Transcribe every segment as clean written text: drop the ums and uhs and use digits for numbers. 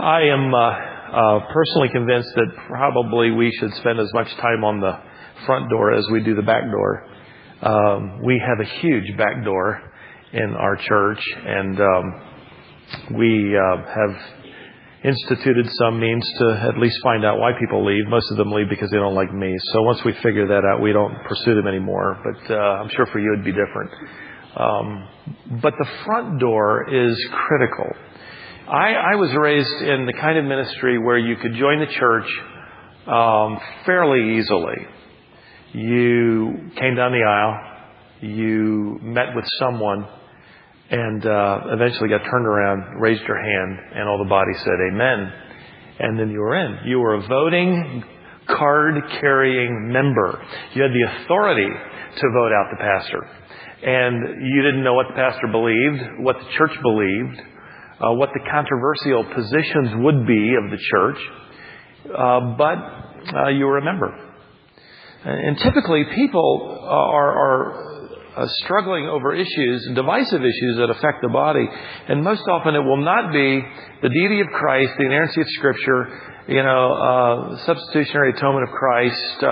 I am personally convinced that probably we should spend as much time on the front door as we do the back door. We have a huge back door in our church, and we have instituted some means to at least find out why people leave. Most of them leave because they don't like me. So once we figure that out, we don't pursue them anymore. But I'm sure for you it'd be different. But the front door is critical. I was raised in the kind of ministry where you could join the church fairly easily. You came down the aisle, you met with someone, and eventually got turned around, raised your hand, and all the body said amen. And then you were in. You were a voting, card-carrying member. You had the authority to vote out the pastor. And you didn't know what the pastor believed, what the church believed, what the controversial positions would be of the church, but you were a member. And typically people are struggling over issues, divisive issues that affect the body. And most often it will not be the deity of Christ, the inerrancy of Scripture, substitutionary atonement of Christ.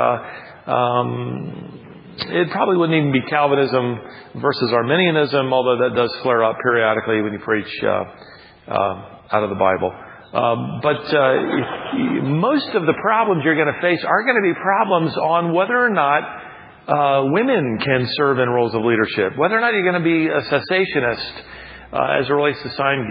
It probably wouldn't even be Calvinism versus Arminianism, although that does flare up periodically when you preach out of the Bible. But most of the problems you're going to face are going to be problems on whether or not women can serve in roles of leadership, whether or not you're going to be a cessationist as it relates to sign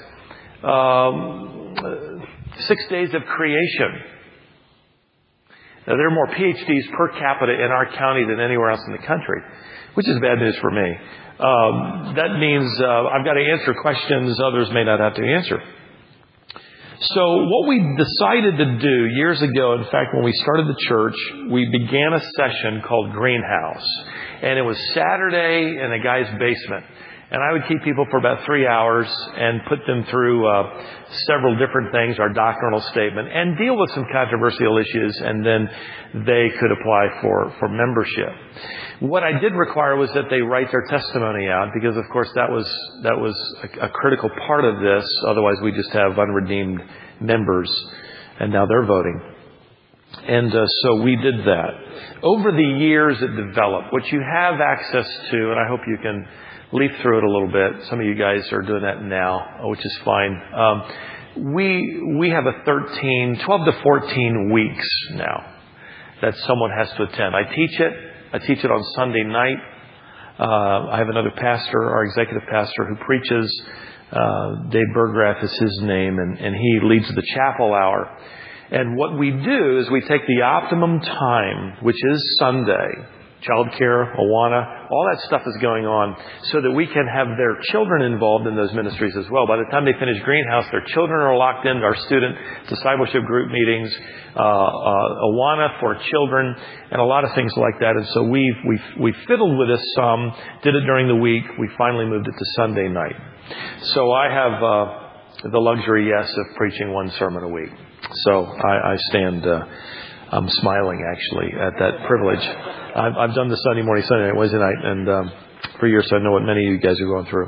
gifts. 6 days of creation. Now, there are more PhDs per capita in our county than anywhere else in the country, which is bad news for me. That means I've got to answer questions others may not have to answer. So what we decided to do years ago, in fact, when we started the church, we began a session called Greenhouse. And it was Saturday in a guy's basement. And I would keep people for about 3 hours and put them through several different things, our doctrinal statement, and deal with some controversial issues, and then they could apply for membership. What I did require was that they write their testimony out, because of course that was a critical part of this. Otherwise we just have unredeemed members, and now they're voting. And so we did that. Over the years it developed. What you have access to, and I hope you can leaf through it a little bit. Some of you guys are doing that now, which is fine. We have 12 to 14 weeks now that someone has to attend. I teach it on Sunday night. I have another pastor, our executive pastor, who preaches. Dave Berggrath is his name, and he leads the chapel hour. And what we do is we take the optimum time, which is Sunday, childcare, Awana, all that stuff is going on, so that we can have their children involved in those ministries as well. By the time they finish Greenhouse, their children are locked into our student discipleship group meetings, Awana for children, and a lot of things like that. And so we fiddled with this some, did it during the week. We finally moved it to Sunday night. So I have the luxury, yes, of preaching one sermon a week. So I stand... I'm smiling, actually, at that privilege. I've done the Sunday morning, Sunday night, Wednesday night, and for years, so I know what many of you guys are going through.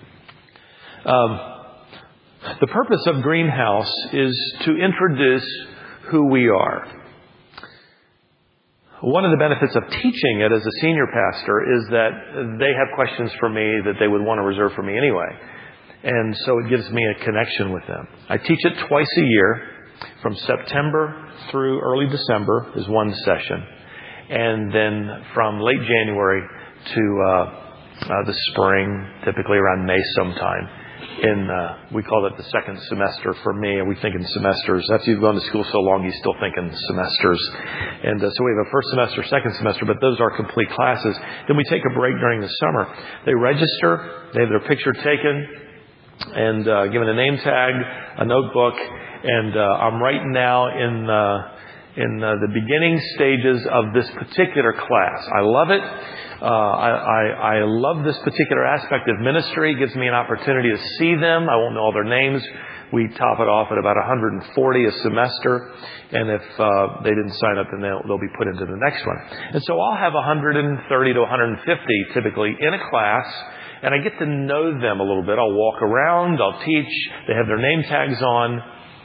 The purpose of Greenhouse is to introduce who we are. One of the benefits of teaching it as a senior pastor is that they have questions for me that they would want to reserve for me anyway. And so it gives me a connection with them. I teach it twice a year. From September through early December is one session. And then from late January to the spring, typically around May sometime, we call it the second semester for me. And we think in semesters. After you've gone to school so long, you still think in semesters. And so we have a first semester, second semester, but those are complete classes. Then we take a break during the summer. They register. They have their picture taken and given a name tag, a notebook. And I'm right now in the beginning stages of this particular class. I love it. I love this particular aspect of ministry. It gives me an opportunity to see them. I won't know all their names. We top it off at about 140 a semester. And if they didn't sign up, then they'll be put into the next one. And so I'll have 130 to 150 typically in a class. And I get to know them a little bit. I'll walk around. I'll teach. They have their name tags on.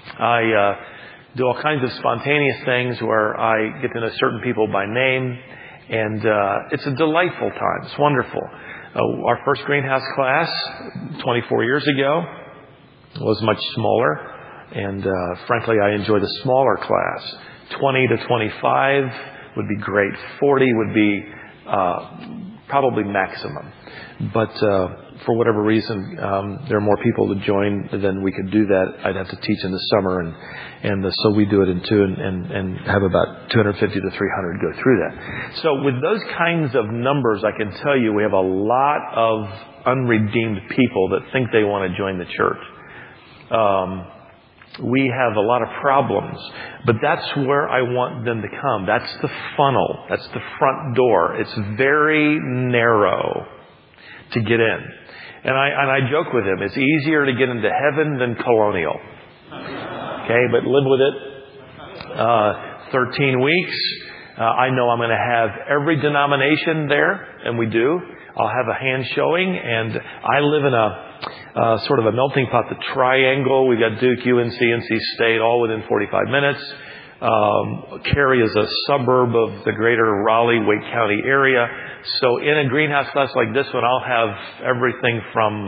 I do all kinds of spontaneous things where I get to know certain people by name, and it's a delightful time. It's wonderful. Our first greenhouse class 24 years ago was much smaller, and frankly, I enjoy the smaller class. 20 to 25 would be great. 40 would be probably maximum. But for whatever reason, there are more people to join than we could do that. I'd have to teach in the summer, and so we do it in two and have about 250 to 300 go through that. So with those kinds of numbers, I can tell you we have a lot of unredeemed people that think they want to join the church. We have a lot of problems, but that's where I want them to come. That's the funnel. That's the front door. It's very narrow to get in. And I joke with him, it's easier to get into heaven than Colonial. Okay, but live with it. 13 weeks. I know I'm going to have every denomination there, and we do. I'll have a hand showing, and I live in a sort of a melting pot, the triangle. We've got Duke, UNC, NC State, all within 45 minutes. Cary is a suburb of the greater Raleigh-Wake County area. So in a greenhouse class like this one, I'll have everything from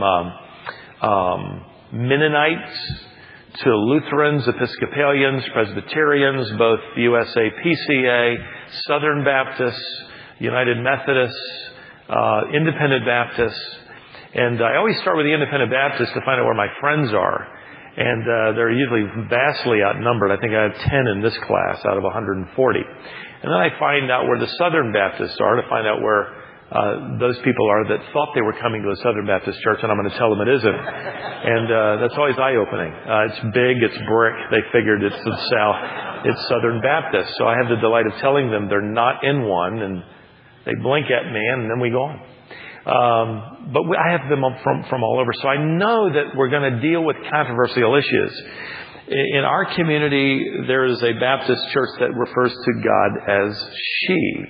Mennonites to Lutherans, Episcopalians, Presbyterians, both USA, PCA, Southern Baptists, United Methodists, Independent Baptists. And I always start with the Independent Baptists to find out where my friends are. And they're usually vastly outnumbered. I think I have 10 in this class out of 140. And then I find out where the Southern Baptists are to find out where those people are that thought they were coming to a Southern Baptist church, and I'm going to tell them it isn't. And that's always eye-opening. It's big, it's brick. They figured it's the South. It's Southern Baptist. So I have the delight of telling them they're not in one, and they blink at me, and then we go on. But I have them from all over. So I know that we're going to deal with controversial issues. In our community, there is a Baptist church that refers to God as she.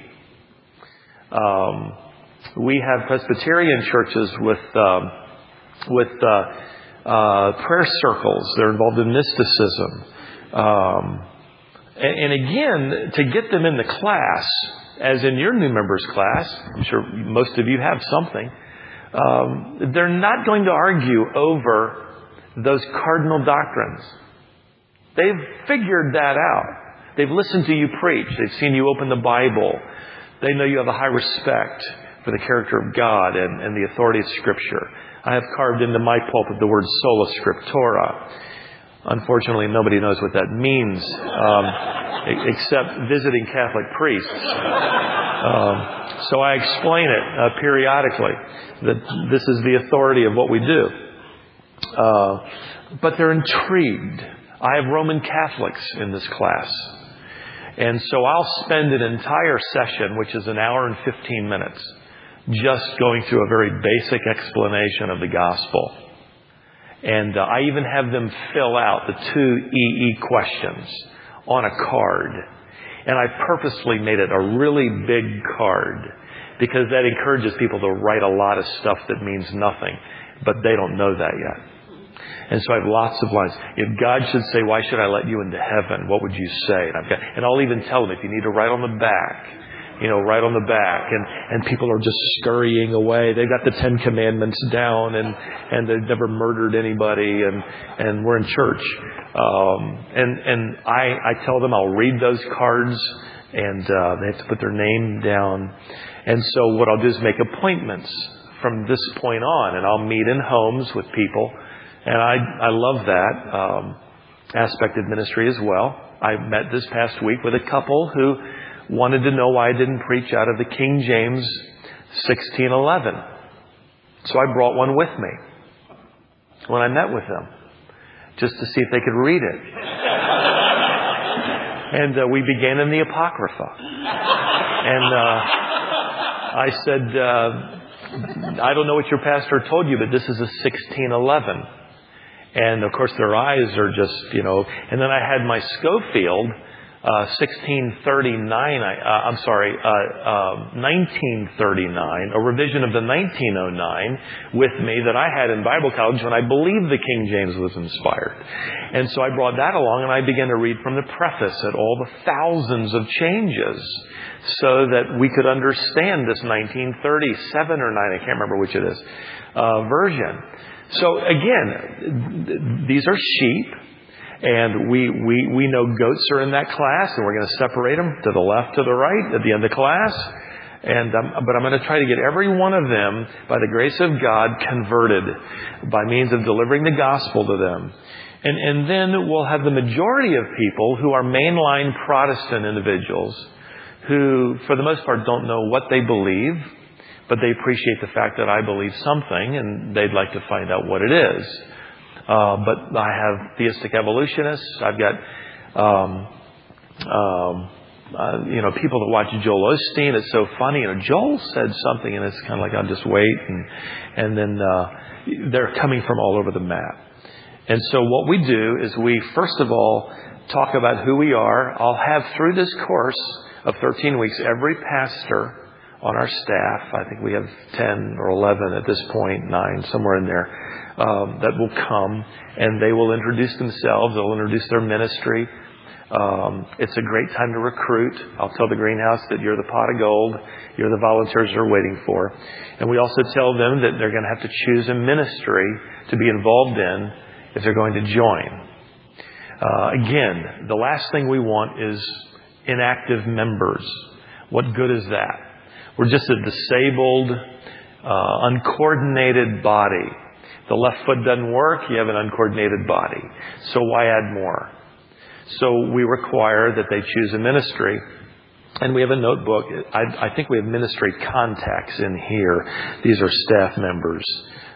We have Presbyterian churches with prayer circles. They're involved in mysticism. And again, to get them in the class, as in your new members class, I'm sure most of you have something, they're not going to argue over those cardinal doctrines. They've figured that out. They've listened to you preach. They've seen you open the Bible. They know you have a high respect for the character of God and the authority of Scripture. I have carved into my pulpit the word sola scriptura. Unfortunately, nobody knows what that means, except visiting Catholic priests. So I explain it periodically, that this is the authority of what we do. But they're intrigued. I have Roman Catholics in this class. And so I'll spend an entire session, which is an hour and 15 minutes, just going through a very basic explanation of the gospel. And I even have them fill out the 2 EE questions on a card. And I purposely made it a really big card because that encourages people to write a lot of stuff that means nothing. But they don't know that yet. And so I have lots of lines. If God should say, why should I let you into heaven? What would you say? And I'll even tell them, if you need to write on the back, right on the back. And people are just scurrying away. They've got the 10 Commandments down and they've never murdered anybody and we're in church. And I tell them I'll read those cards and they have to put their name down. And so what I'll do is make appointments from this point on, and I'll meet in homes with people. And I love that aspect of ministry as well. I met this past week with a couple who wanted to know why I didn't preach out of the King James 16:11. So I brought one with me when I met with them, just to see if they could read it. And we began in the Apocrypha. And I said, I don't know what your pastor told you, but this is a 16:11. And of course their eyes are just, and then I had my Schofield 1939, a revision of the 1909 with me that I had in Bible college when I believed the King James was inspired. And so I brought that along and I began to read from the preface at all the thousands of changes so that we could understand this 1937 or 9, I can't remember which it is, version. So again, these are sheep. And we know goats are in that class, and we're going to separate them to the left, to the right at the end of class. But I'm going to try to get every one of them, by the grace of God, converted by means of delivering the gospel to them. And then we'll have the majority of people who are mainline Protestant individuals who, for the most part, don't know what they believe, but they appreciate the fact that I believe something, and they'd like to find out what it is. But I have theistic evolutionists. I've got, people that watch Joel Osteen. It's so funny. Joel said something, and it's kind of like, I'll just wait. And then they're coming from all over the map. And so what we do is we, first of all, talk about who we are. I'll have, through this course of 13 weeks, every pastor on our staff, I think we have 10 or 11 at this point, 9, somewhere in there, that will come, and they will introduce themselves. They'll introduce their ministry. It's a great time to recruit. I'll tell the greenhouse that you're the pot of gold. You're the volunteers they're waiting for. And we also tell them that they're going to have to choose a ministry to be involved in if they're going to join. Again, the last thing we want is inactive members. What good is that? We're just a disabled, uncoordinated body. The left foot doesn't work, you have an uncoordinated body. So why add more? So we require that they choose a ministry. And we have a notebook. I think we have ministry contacts in here. These are staff members.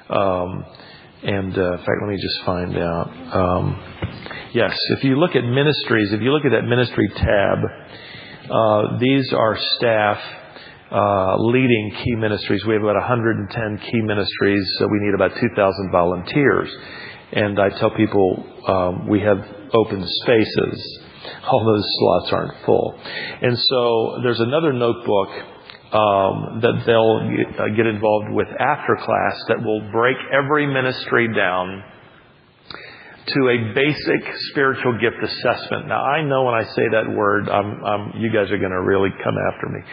In fact, let me just find out. Yes, if you look at ministries, if you look at that ministry tab, these are staff leading key ministries. We have about 110 key ministries. So we need about 2,000 volunteers. And I tell people we have open spaces. All those slots aren't full. And so there's another notebook that they'll get involved with after class that will break every ministry down to a basic spiritual gift assessment. Now, I know when I say that word, you guys are going to really come after me.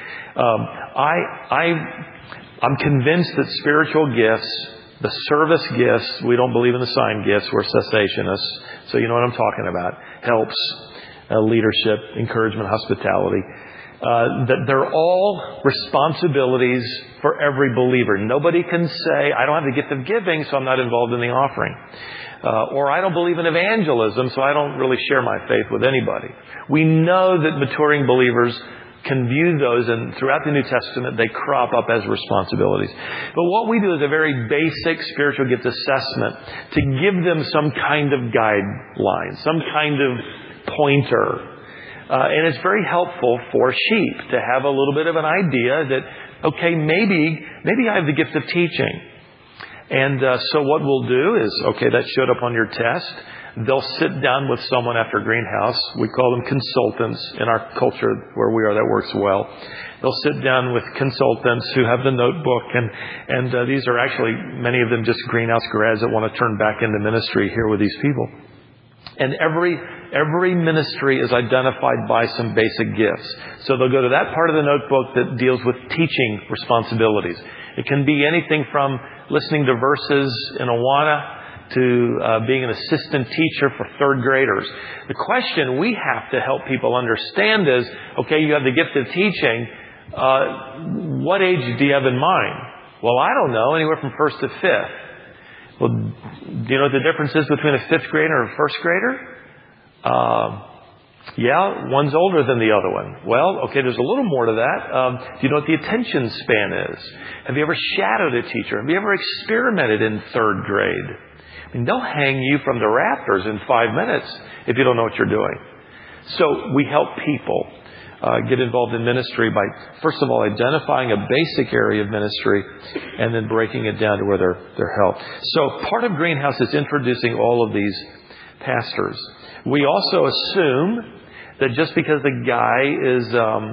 I'm convinced that spiritual gifts, the service gifts, we don't believe in the sign gifts, we're cessationists, so you know what I'm talking about, helps, leadership, encouragement, hospitality, that they're all responsibilities for every believer. Nobody can say, I don't have the gift of giving, so I'm not involved in the offering. Or I don't believe in evangelism, so I don't really share my faith with anybody. We know that maturing believers can view those, and throughout the New Testament, they crop up as responsibilities. But what we do is a very basic spiritual gift assessment to give them some kind of guideline, some kind of pointer. And it's very helpful for sheep to have a little bit of an idea that, okay, maybe I have the gift of teaching. And so what we'll do is, okay, that showed up on your test. They'll sit down with someone after Greenhouse. We call them consultants. In our culture where we are, that works well. They'll sit down with consultants who have the notebook. And these are actually, many of them just Greenhouse grads that want to turn back into ministry here with these people. And every ministry is identified by some basic gifts. So they'll go to that part of the notebook that deals with teaching responsibilities. It can be anything from listening to verses in Awana to being an assistant teacher for third graders. The question we have to help people understand is, okay, you have the gift of teaching. What age do you have in mind? Well, I don't know, anywhere from 1st to 5th. Well, do you know what the difference is between a 5th grader and a 1st grader? Yeah, one's older than the other one. Well, okay, there's a little more to that. Do you know what the attention span is? Have you ever shadowed a teacher? Have you ever experimented in 3rd grade? I mean, they'll hang you from the rafters in 5 minutes if you don't know what you're doing. So we help people get involved in ministry by, first of all, identifying a basic area of ministry and then breaking it down to where they're helped. So part of Greenhouse is introducing all of these pastors. We also assume That just because the guy is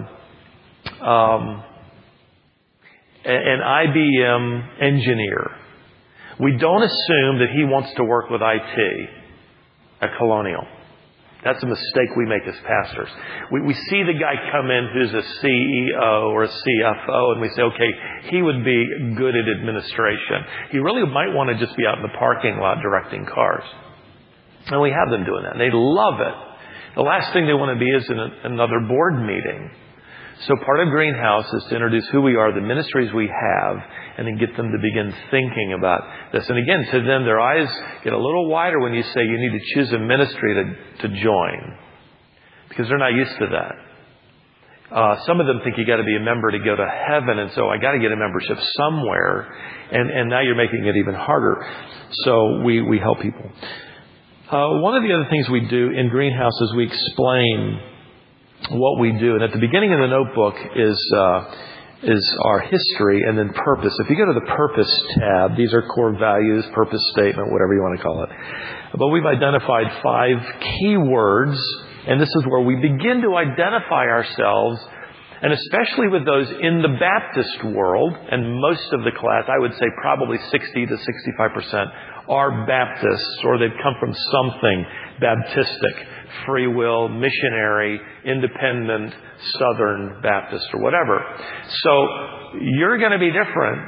an IBM engineer, we don't assume that he wants to work with IT at Colonial. That's a mistake we make as pastors. We see the guy come in who's a CEO or a CFO, and we say, okay, he would be good at administration. He really might want to just be out in the parking lot directing cars. And we have them doing that. And they love it. The last thing they want to be is in another board meeting. So part of Greenhouse is to introduce who we are, the ministries we have, and then get them to begin thinking about this. And again, to them, their eyes get a little wider when you say you need to choose a ministry to join, because they're not used to that. Some of them think you got to be a member to go to heaven, and so I got to get a membership somewhere. And now you're making it even harder. So we help people. One of the other things we do in Greenhouse is we explain what we do. And at the beginning of the notebook is our history and then purpose. If you go to the purpose tab, these are core values, purpose statement, whatever you want to call it. But we've identified 5 key words, and this is where we begin to identify ourselves, and especially with those in the Baptist world, and most of the class, I would say probably 60 to 65%, are Baptists, or they've come from something Baptistic, free will, missionary, independent, Southern Baptist, or whatever. So you're going to be different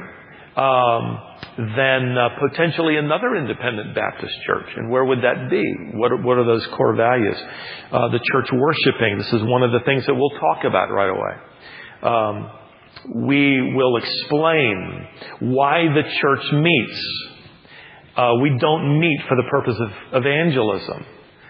than potentially another independent Baptist church. And where would that be? What are those core values? The church worshiping. This is one of the things that we'll talk about right away. We will explain why the church meets. We don't meet for the purpose of evangelism.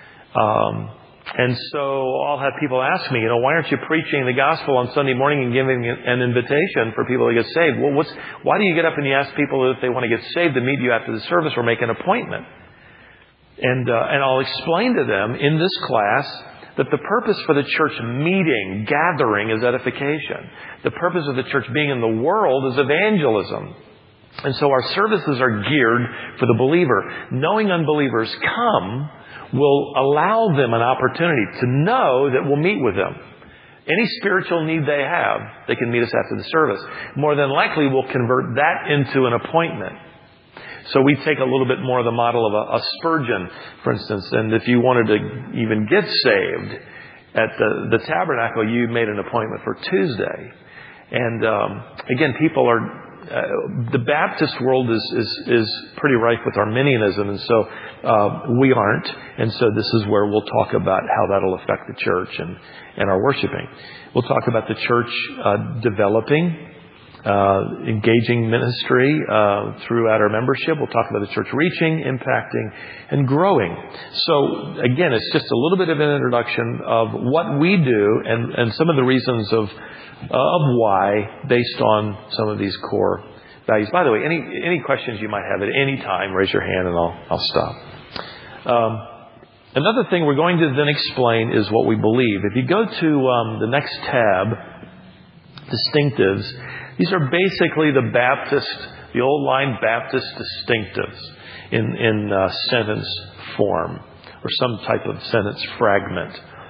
And so I'll have people ask me, why aren't you preaching the gospel on Sunday morning and giving an invitation for people to get saved? Well, why do you get up and you ask people if they want to get saved to meet you after the service or make an appointment? And I'll explain to them in this class that the purpose for the church meeting, gathering, is edification. The purpose of the church being in the world is evangelism. And so our services are geared for the believer. Knowing unbelievers come will allow them an opportunity to know that we'll meet with them. Any spiritual need they have, they can meet us after the service. More than likely, we'll convert that into an appointment. So we take a little bit more of the model of a Spurgeon, for instance. And if you wanted to even get saved at the tabernacle, you made an appointment for Tuesday. And again, people are... the Baptist world is pretty rife with Arminianism, and so we aren't. And so this is where we'll talk about how that'll affect the church and our worshiping. We'll talk about the church developing, engaging ministry throughout our membership. We'll talk about the church reaching, impacting, and growing. So again, it's just a little bit of an introduction of what we do and some of the reasons of why, based on some of these core values. By the way, any questions you might have at any time, raise your hand and I'll stop. Another thing we're going to then explain is what we believe. If you go to the next tab, distinctives, these are basically the old line Baptist distinctives in sentence form or some type of sentence fragment.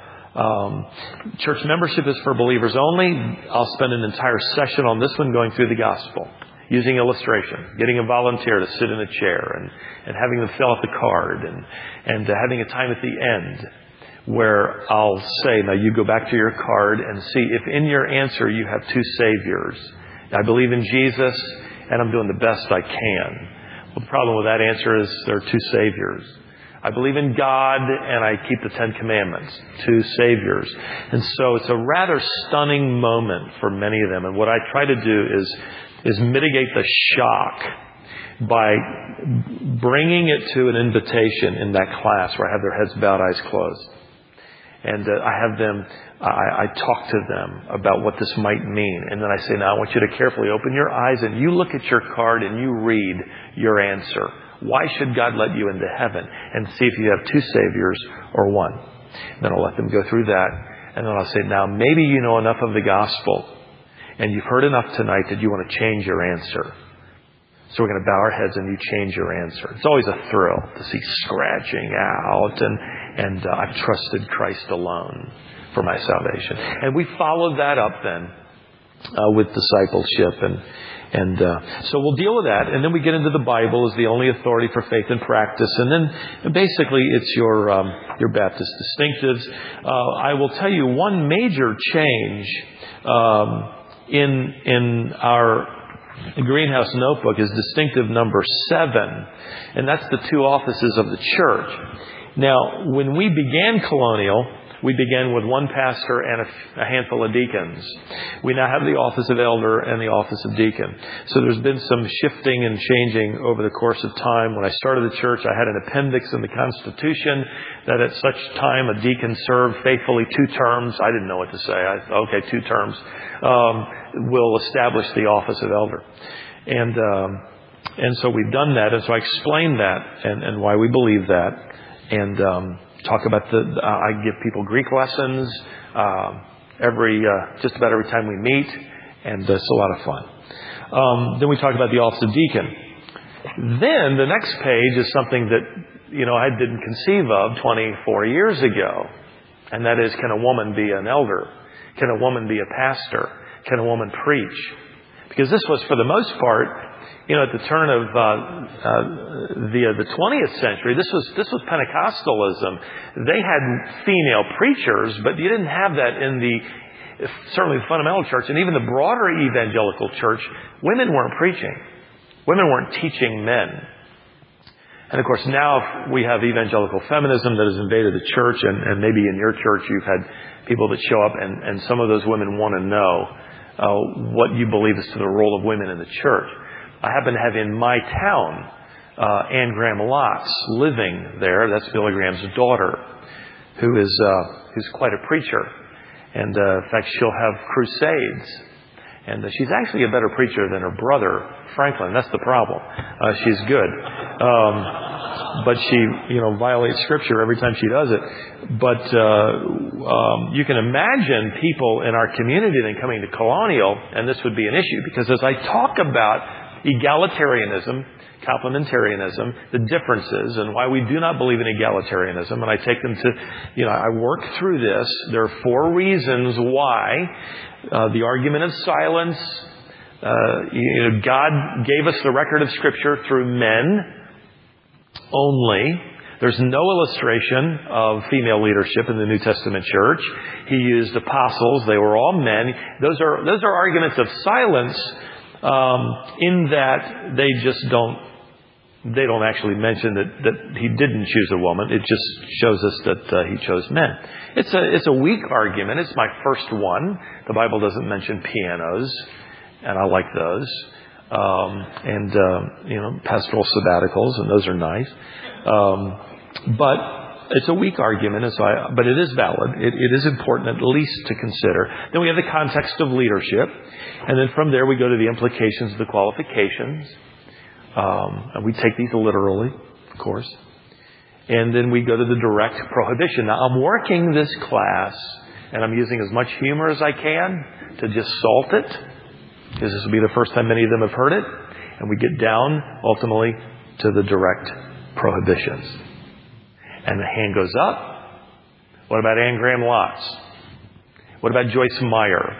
Church membership is for believers only. I'll spend an entire session on this one going through the gospel, using illustration, getting a volunteer to sit in a chair and having them fill out the card and having a time at the end where I'll say, now you go back to your card and see if in your answer you have 2 saviors. I believe in Jesus and I'm doing the best I can. Well, the problem with that answer is there are 2 saviors. I believe in God and I keep the 10 Commandments. 2 saviors. And so it's a rather stunning moment for many of them. And what I try to do is mitigate the shock by bringing it to an invitation in that class where I have their heads bowed, eyes closed. And I talk to them about what this might mean. And then I say, now I want you to carefully open your eyes and you look at your card and you read your answer. Why should God let you into heaven? And see if you have 2 saviors or 1. Then I'll let them go through that. And then I'll say, now maybe you know enough of the gospel and you've heard enough tonight that you want to change your answer. So we're going to bow our heads and you change your answer. It's always a thrill to see scratching out and I've trusted Christ alone for my salvation. And we followed that up then with discipleship and so we'll deal with that. And then we get into the Bible as the only authority for faith and practice. And then basically it's your Baptist distinctives. I will tell you one major change in our Greenhouse Notebook is distinctive number 7. And that's the 2 offices of the church. Now, when we began Colonial, we began with 1 pastor and a handful of deacons. We now have the office of elder and the office of deacon. So there's been some shifting and changing over the course of time. When I started the church, I had an appendix in the Constitution that at such time a deacon served faithfully 2 terms. I didn't know what to say. 2 terms will establish the office of elder. And so we've done that. And so I explained that and why we believe that. And talk about I give people Greek lessons just about every time we meet, and it's a lot of fun. Then we talk about the office of deacon. Then the next page is something that I didn't conceive of 24 years ago, and that is, can a woman be an elder? Can a woman be a pastor? Can a woman preach? Because this was, for the most part, at the turn of the 20th century, this was Pentecostalism. They had female preachers, but you didn't have that in certainly the fundamental church, and even the broader evangelical church. Women weren't preaching. Women weren't teaching men. And of course, now we have evangelical feminism that has invaded the church, and maybe in your church you've had people that show up, and some of those women want to know what you believe as to the role of women in the church. I happen to have in my town Anne Graham Lotz living there. That's Billy Graham's daughter, who's quite a preacher. And in fact, she'll have crusades. And she's actually a better preacher than her brother, Franklin. That's the problem. She's good. But she, violates Scripture every time she does it. But you can imagine people in our community then coming to Colonial, and this would be an issue. Because as I talk about egalitarianism, complementarianism, the differences, and why we do not believe in egalitarianism, and I take them to, I work through this. There are 4 reasons why. The argument of silence. God gave us the record of Scripture through men only. There's no illustration of female leadership in the New Testament church. He used apostles. They were all men. Those are arguments of silence, in that they just don't actually mention that he didn't choose a woman. It just shows us that he chose men. It's a weak argument. It's my first one. The Bible doesn't mention pianos, and I like those. Pastoral sabbaticals, and those are nice. But it's a weak argument, but it is valid. It is important at least to consider. Then we have the context of leadership. And then from there we go to the implications of the qualifications. And we take these literally, of course. And then we go to the direct prohibition. Now, I'm working this class, and I'm using as much humor as I can to just salt it, because this will be the first time many of them have heard it. And we get down, ultimately, to the direct prohibitions. And the hand goes up. What about Anne Graham Lotz? What about Joyce Meyer?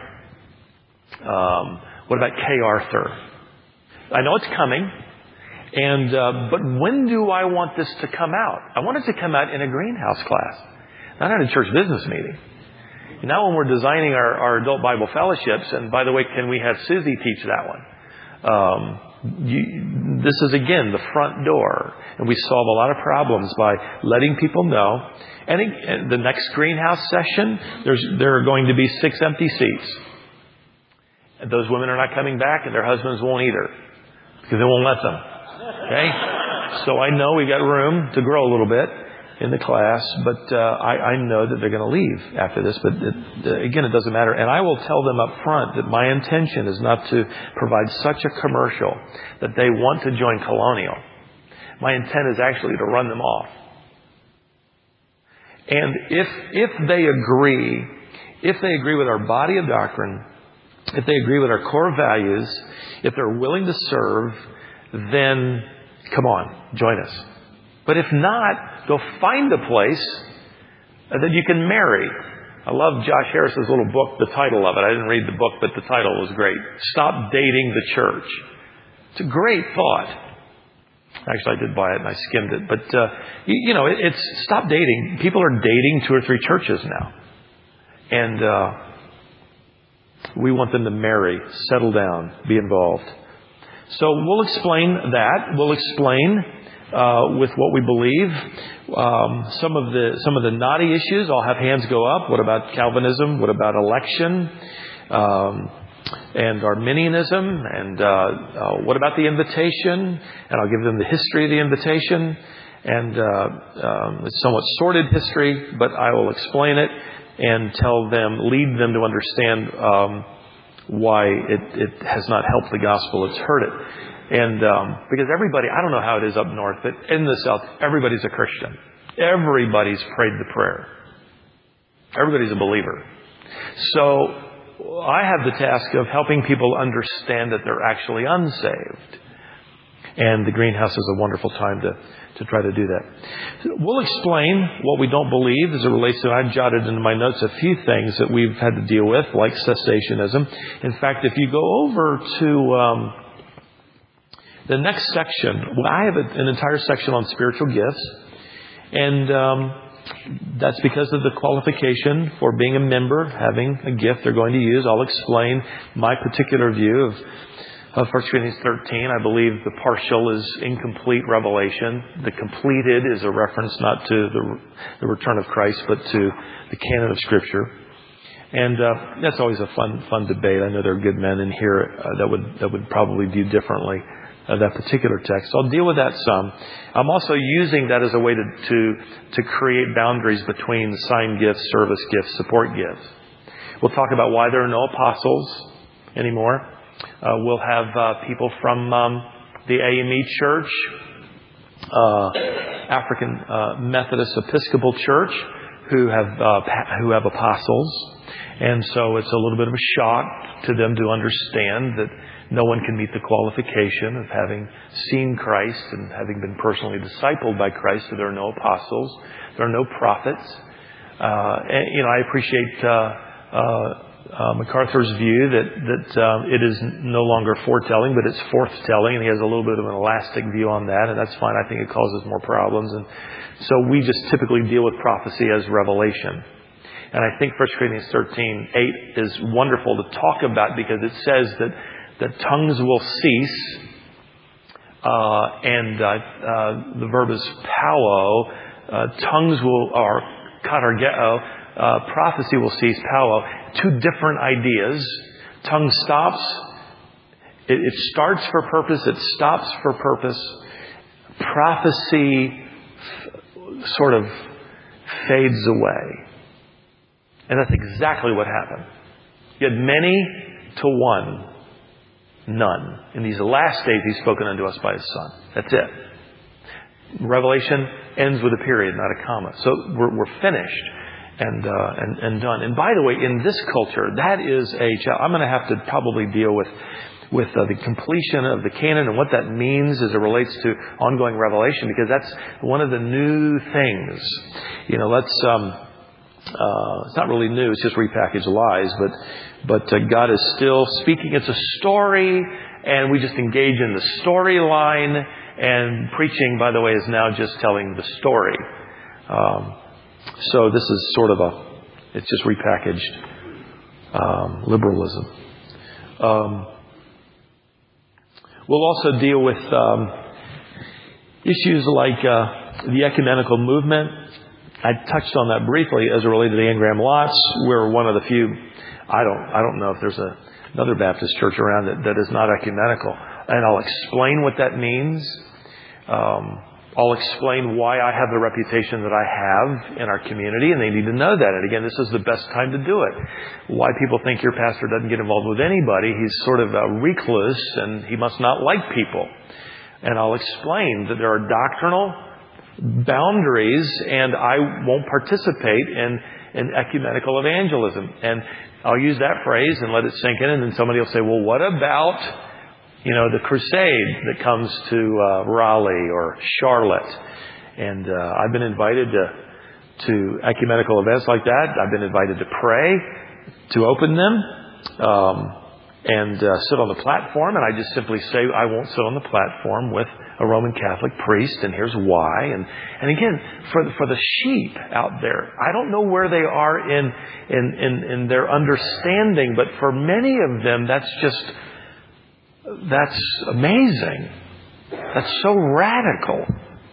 What about Kay Arthur? I know it's coming. But when do I want this to come out? I want it to come out in a greenhouse class, not at a church business meeting. Now when we're designing our adult Bible fellowships, and by the way, can we have Susie teach that one? This is, again, the front door. And we solve a lot of problems by letting people know. And the next greenhouse session, there are going to be 6 empty seats. And those women are not coming back, and their husbands won't either, because they won't let them. Okay? So I know we got room to grow a little bit in the class, but I know that they're going to leave after this. But again, it doesn't matter. And I will tell them up front that my intention is not to provide such a commercial that they want to join Colonial. My intent is actually to run them off. And if they agree with our body of doctrine, if they agree with our core values, if they're willing to serve, then come on, join us. But if not, go find a place that you can marry. I love Josh Harris's little book, the title of it. I didn't read the book, but the title was great. Stop Dating the Church. It's a great thought. Actually, I did buy it and I skimmed it. But, it's stop dating. People are dating 2 or 3 churches now. And we want them to marry, settle down, be involved. So we'll explain that. We'll explain with what we believe. Some of the knotty issues, I'll have hands go up. What about Calvinism? What about election? And Arminianism? And what about the invitation? And I'll give them the history of the invitation. And it's somewhat sordid history, but I will explain it and lead them to understand why it has not helped the gospel. It's hurt it. And because everybody, I don't know how it is up north, but in the south, everybody's a Christian. Everybody's prayed the prayer. Everybody's a believer. So I have the task of helping people understand that they're actually unsaved. And the greenhouse is a wonderful time to try to do that. We'll explain what we don't believe as it relates to, I've jotted into my notes a few things that we've had to deal with, like cessationism. In fact, if you go over to the next section, I have an entire section on spiritual gifts. And that's because of the qualification for being a member, having a gift they're going to use. I'll explain my particular view of 1 Corinthians 13. I believe the partial is incomplete revelation. The completed is a reference not to the return of Christ, but to the canon of Scripture. And that's always a fun debate. I know there are good men in here that would probably view differently that particular text. I'll deal with that some. I'm also using that as a way to create boundaries between sign gifts, service gifts, support gifts. We'll talk about why there are no apostles anymore. We'll have people from the AME Church, African Methodist Episcopal Church, who have apostles, and so it's a little bit of a shock to them to understand that no one can meet the qualification of having seen Christ and having been personally discipled by Christ. So there are no apostles, there are no prophets. I appreciate MacArthur's view that it is no longer foretelling, but it's forthtelling, and he has a little bit of an elastic view on that, and that's fine. I think it causes more problems, and so we just typically deal with prophecy as revelation. And I think 1 Corinthians 13:8 is wonderful to talk about because it says that tongues will cease, and the verb is pauo. Tongues or katargeo. Prophecy will cease, pauo. 2 different ideas. Tongue stops. It starts for purpose. It stops for purpose. Prophecy sort of fades away. And that's exactly what happened. You had many to one. None. In these last days, He's spoken unto us by His Son. That's it. Revelation ends with a period, not a comma. So we're finished and done. And by the way, in this culture, that is I'm going to have to probably deal with the completion of the canon and what that means as it relates to ongoing revelation, because that's one of the new things. It's not really new. It's just repackaged lies, but God is still speaking. It's a story, and we just engage in the storyline. And preaching, by the way, is now just telling the story. So this is sort of it's just repackaged liberalism. We'll also deal with issues like the ecumenical movement. I touched on that briefly as it related to the Engram lots. We're one of the few. I don't know if there's another Baptist church around that is not ecumenical. And I'll explain what that means. I'll explain why I have the reputation that I have in our community, and they need to know that. And again, this is the best time to do it. Why people think your pastor doesn't get involved with anybody. He's sort of a recluse, and he must not like people. And I'll explain that there are doctrinal boundaries, and I won't participate in ecumenical evangelism. And I'll use that phrase and let it sink in, and then somebody will say, well, what about the crusade that comes to Raleigh or Charlotte. And I've been invited to ecumenical events like that. I've been invited to pray, to open them, and sit on the platform. And I just simply say, I won't sit on the platform with a Roman Catholic priest, and here's why. And again, for the sheep out there, I don't know where they are in their understanding, but for many of them, that's amazing. That's so radical.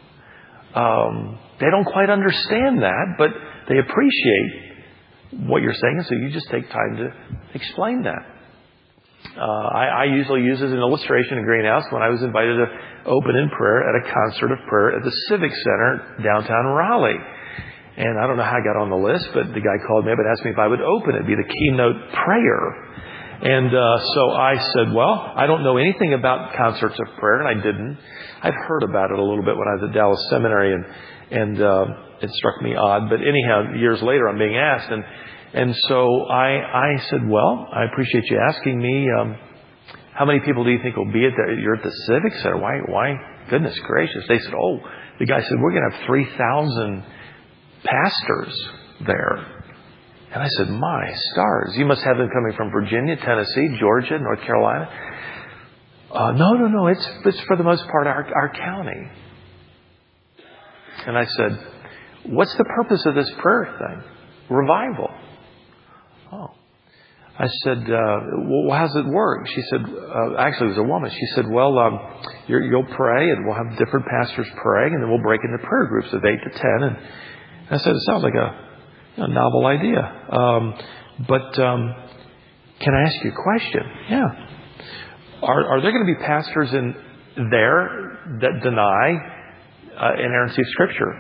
They don't quite understand that, but they appreciate what you're saying, so you just take time to explain that. I usually use as an illustration in Greenhouse when I was invited to open in prayer at a concert of prayer at the Civic Center downtown Raleigh. And I don't know how I got on the list, but the guy called me up and asked me if I would open it, be the keynote prayer. And so I said, well, I don't know anything about concerts of prayer, and I didn't. I'd heard about it a little bit when I was at Dallas Seminary, and it struck me odd. But anyhow, years later, I'm being asked, and so I said, well, I appreciate you asking me. How many people do you think will be at that? You're at the Civic Center. Why? Goodness gracious. They said, the guy said, we're going to have 3,000 pastors there. And I said, my stars. You must have them coming from Virginia, Tennessee, Georgia, North Carolina. No. It's for the most part our county. And I said, what's the purpose of this prayer thing? Revival. Oh. I said, well, how does it work? She said, actually it was a woman. She said, well, you'll pray and we'll have different pastors praying and then we'll break into prayer groups of 8 to 10. And I said, it sounds like a novel idea. But can I ask you a question? Yeah. Are there going to be pastors in there that deny inerrancy of Scripture?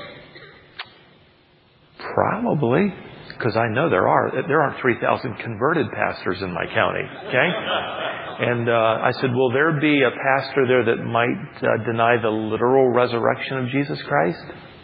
Probably. Because I know there aren't 3,000 converted pastors in my county, okay? And I said, will there be a pastor there that might deny the literal resurrection of Jesus Christ?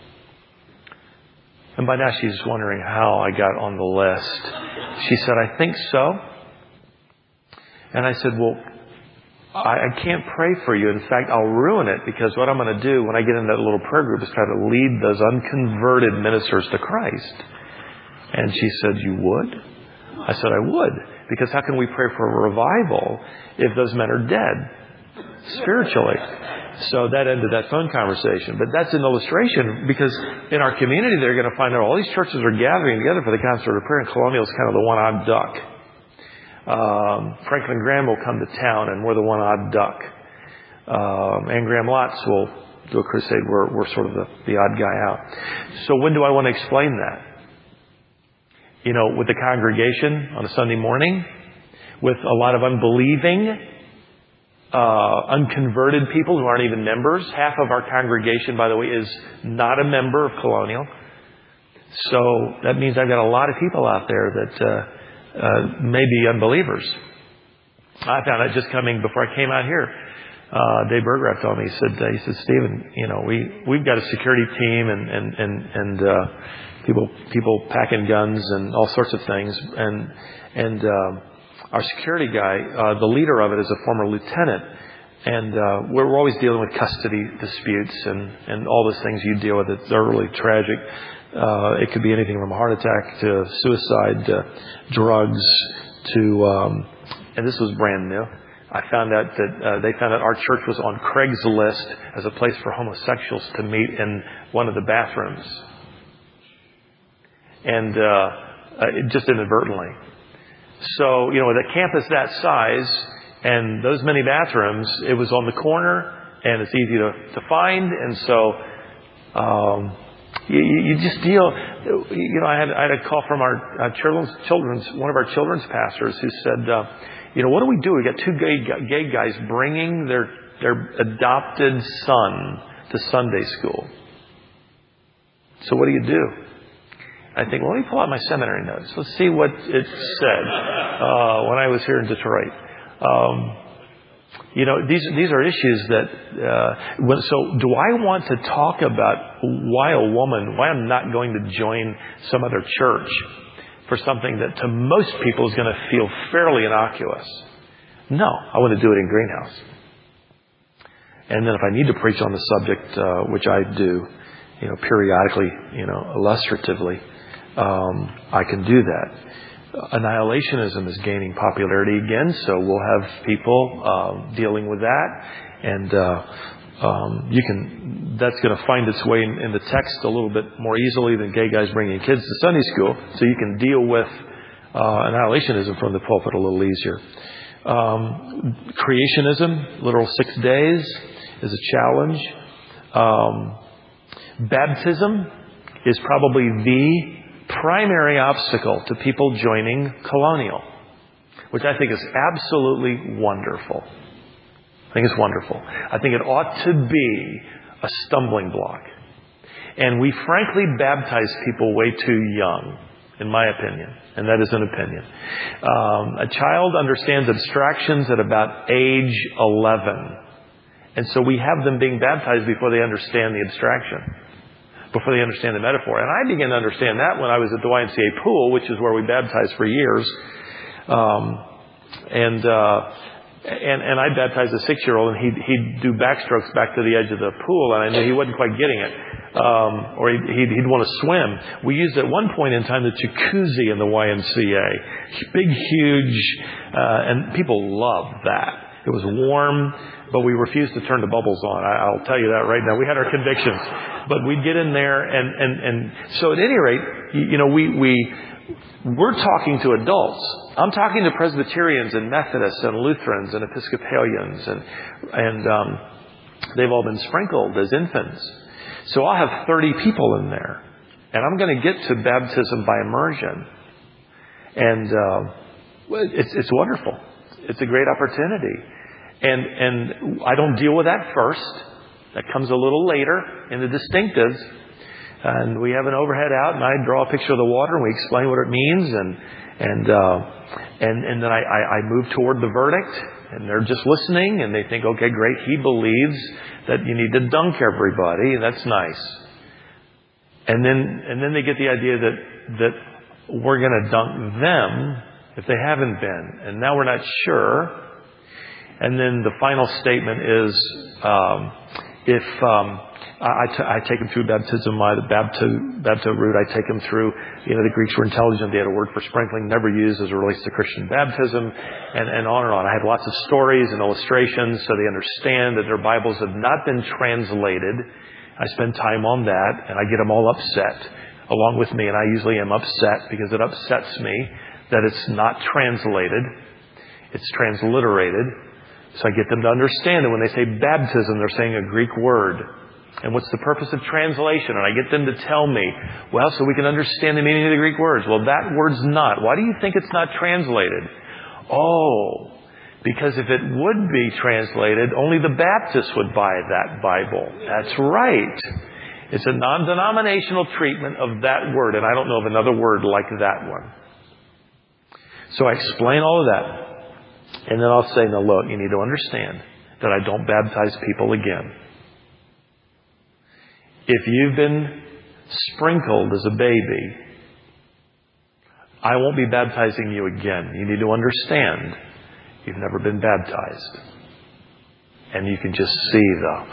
And by now she's wondering how I got on the list. She said, I think so. And I said, well, I can't pray for you. In fact, I'll ruin it because what I'm going to do when I get in that little prayer group is try to lead those unconverted ministers to Christ. And she said, you would? I said, I would. Because how can we pray for a revival if those men are dead spiritually? So that ended that phone conversation. But that's an illustration because in our community they're going to find out all these churches are gathering together for the concert of prayer, and Colonial is kind of the one-odd duck. Franklin Graham will come to town and we're the one-odd duck. Ann Graham Lotz will do a crusade. We're sort of the odd guy out. So when do I want to explain that? With the congregation on a Sunday morning, with a lot of unbelieving, unconverted people who aren't even members. Half of our congregation, by the way, is not a member of Colonial. So that means I've got a lot of people out there that may be unbelievers. I found out just coming before I came out here. Dave Berggraf told me, he said, Stephen, we've got a security team and people packing guns and all sorts of things. And our security guy, the leader of it is a former lieutenant. And we're always dealing with custody disputes and all those things you deal with. It's really tragic. It could be anything from a heart attack to suicide to drugs to, and this was brand new. I found out that they found out our church was on Craigslist as a place for homosexuals to meet in one of the bathrooms. And just inadvertently. So, with a campus that size and those many bathrooms, it was on the corner and it's easy to find. And so you just deal. I had a call from our children's one of our children's pastors who said, what do we do? We got two gay guys bringing their adopted son to Sunday school. So what do you do? I think, well, let me pull out my seminary notes. Let's see what it said when I was here in Detroit. These are issues that. So, do I want to talk about why I'm not going to join some other church for something that to most people is going to feel fairly innocuous? No, I want to do it in Greenhouse. And then if I need to preach on the subject, which I do, periodically, illustratively, I can do that. Annihilationism is gaining popularity again, so we'll have people dealing with that, and that's going to find its way in the text a little bit more easily than gay guys bringing kids to Sunday school, so you can deal with annihilationism from the pulpit a little easier. Creationism, literal 6 days, is a challenge. Baptism is probably the primary obstacle to people joining Colonial, which I think is absolutely wonderful. I think it's wonderful. I think it ought to be a stumbling block. And we frankly baptize people way too young, in my opinion. And that is an opinion. A child understands abstractions at about age 11. And so we have them being baptized before they understand the abstraction, before they understand the metaphor. And I began to understand that when I was at the YMCA pool, which is where we baptized for years. And I baptized a 6-year-old, and he'd do backstrokes back to the edge of the pool, and I knew he wasn't quite getting it. Or he'd want to swim. We used at one point in time the jacuzzi in the YMCA. Big, huge, and people loved that. It was warm, but we refused to turn the bubbles on. I'll tell you that right now. We had our convictions. But we'd get in there, and so at any rate, we're talking to adults. I'm talking to Presbyterians and Methodists and Lutherans and Episcopalians, and they've all been sprinkled as infants. So I'll have 30 people in there, and I'm going to get to baptism by immersion. And it's wonderful. It's a great opportunity. And I don't deal with that first. That comes a little later in the distinctives. And we have an overhead out, and I draw a picture of the water, and we explain what it means, and then I move toward the verdict, and they're just listening, and they think, okay, great, he believes that you need to dunk everybody, and that's nice. And then they get the idea that we're going to dunk them if they haven't been, and now we're not sure. And then the final statement is, I take them through baptism, the bapto route. I take them through, the Greeks were intelligent. They had a word for sprinkling, never used as it relates to Christian baptism, and on and on. I have lots of stories and illustrations so they understand that their Bibles have not been translated. I spend time on that, and I get them all upset along with me, and I usually am upset because it upsets me that it's not translated. It's transliterated. So I get them to understand that when they say baptism, they're saying a Greek word. And what's the purpose of translation? And I get them to tell me, well, so we can understand the meaning of the Greek words. Well, that word's not. Why do you think it's not translated? Oh, because if it would be translated, only the Baptists would buy that Bible. That's right. It's a non-denominational treatment of that word, and I don't know of another word like that one. So I explain all of that. And then I'll say, no, look, you need to understand that I don't baptize people again. If you've been sprinkled as a baby, I won't be baptizing you again. You need to understand you've never been baptized. And you can just see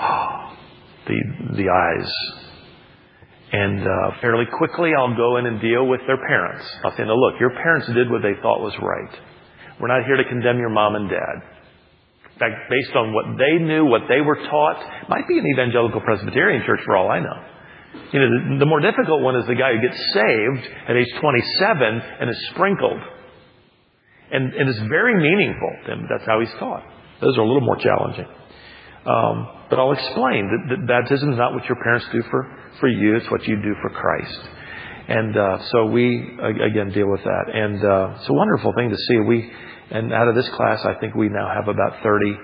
the eyes. And fairly quickly I'll go in and deal with their parents. I'll say, no, look, your parents did what they thought was right. We're not here to condemn your mom and dad. In fact, based on what they knew, what they were taught, it might be an evangelical Presbyterian church for all I know. The more difficult one is the guy who gets saved at age 27 and is sprinkled. And it's very meaningful. That's how he's taught. Those are a little more challenging. But I'll explain that baptism is not what your parents do for you. It's what you do for Christ. And so we, again, deal with that. And it's a wonderful thing to see. And out of this class, I think we now have about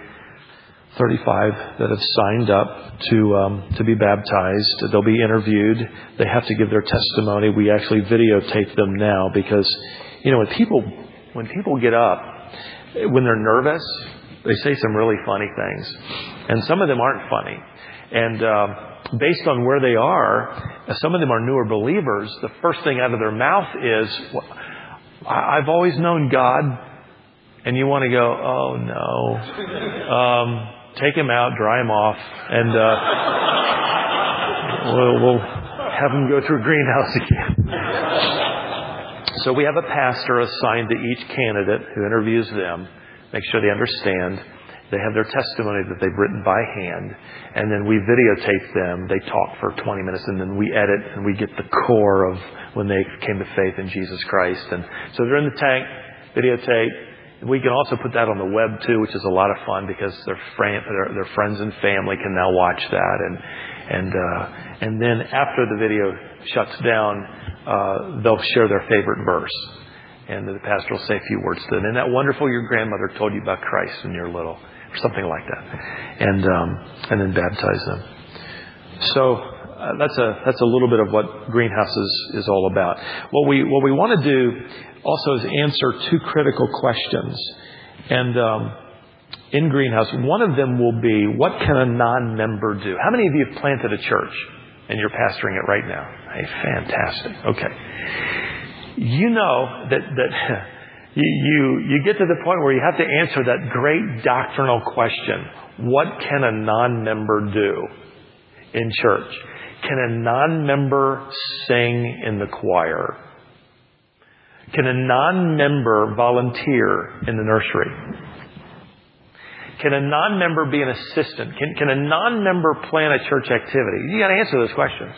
35 that have signed up to be baptized. They'll be interviewed. They have to give their testimony. We actually videotape them now because, when people get up, when they're nervous, they say some really funny things. And some of them aren't funny. And based on where they are, some of them are newer believers. The first thing out of their mouth is, I've always known God, And you want to go, oh no. Take him out, dry him off, and we'll have him go through greenhouse again. So we have a pastor assigned to each candidate who interviews them, make sure they understand. They have their testimony that they've written by hand, and then we videotape them. They talk for 20 minutes, and then we edit, and we get the core of when they came to faith in Jesus Christ. And so they're in the tank, videotape. We can also put that on the web too, which is a lot of fun because their friends and family can now watch that. And then after the video shuts down, they'll share their favorite verse. And the pastor will say a few words to them. Isn't that wonderful? Your grandmother told you about Christ when you were little, or something like that. And then baptize them. So that's a little bit of what Greenhouse is all about. What we want to do also is answer two critical questions. And in Greenhouse, one of them will be, what can a non-member do? How many of you have planted a church and you're pastoring it right now? Hey, fantastic. Okay. You know that you get to the point where you have to answer that great doctrinal question. What can a non-member do in church? Can a non-member sing in the choir? Can a non-member volunteer in the nursery? Can a non-member be an assistant? Can a non-member plan a church activity? You got to answer those questions.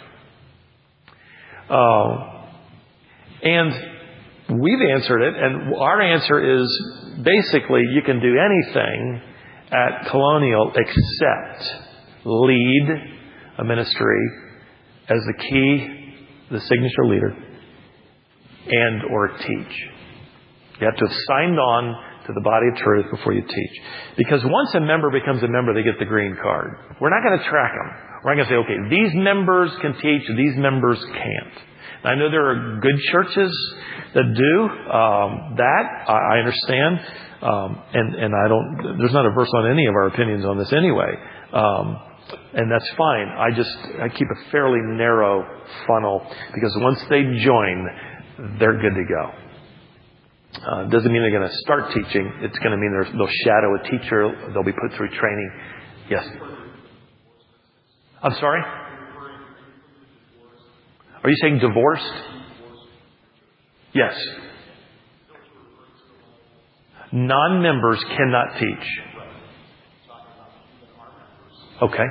And we've answered it, and our answer is basically you can do anything at Colonial except lead a ministry as the signature leader, and or teach. You have to have signed on to the body of truth before you teach. Because once a member becomes a member, they get the green card. We're not going to track them. We're not going to say, okay, these members can teach, these members can't. I know there are good churches that do that. I understand, and there's not a verse on any of our opinions on this anyway, and that's fine. I keep a fairly narrow funnel because once they join, they're good to go. Doesn't mean they're going to start teaching. It's going to mean they'll shadow a teacher. They'll be put through training. Yes. I'm sorry. Are you saying divorced? Yes. Non-members cannot teach. Okay.